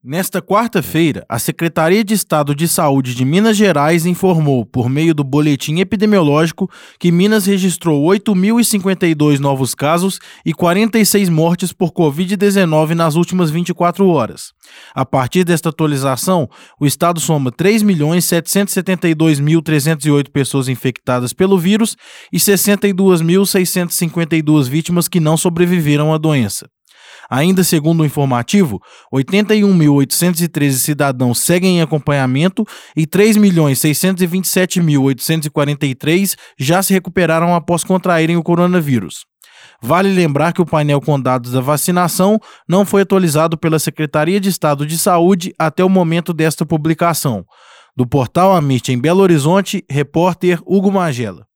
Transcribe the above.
Nesta quarta-feira, a Secretaria de Estado de Saúde de Minas Gerais informou, por meio do boletim epidemiológico, que Minas registrou 8.052 novos casos e 46 mortes por Covid-19 nas últimas 24 horas. A partir desta atualização, o estado soma 3.772.308 pessoas infectadas pelo vírus e 62.652 vítimas que não sobreviveram à doença. Ainda segundo o informativo, 81.813 cidadãos seguem em acompanhamento e 3.627.843 já se recuperaram após contraírem o coronavírus. Vale lembrar que o painel com dados da vacinação não foi atualizado pela Secretaria de Estado de Saúde até o momento desta publicação. Do portal Amit em Belo Horizonte, repórter Hugo Magela.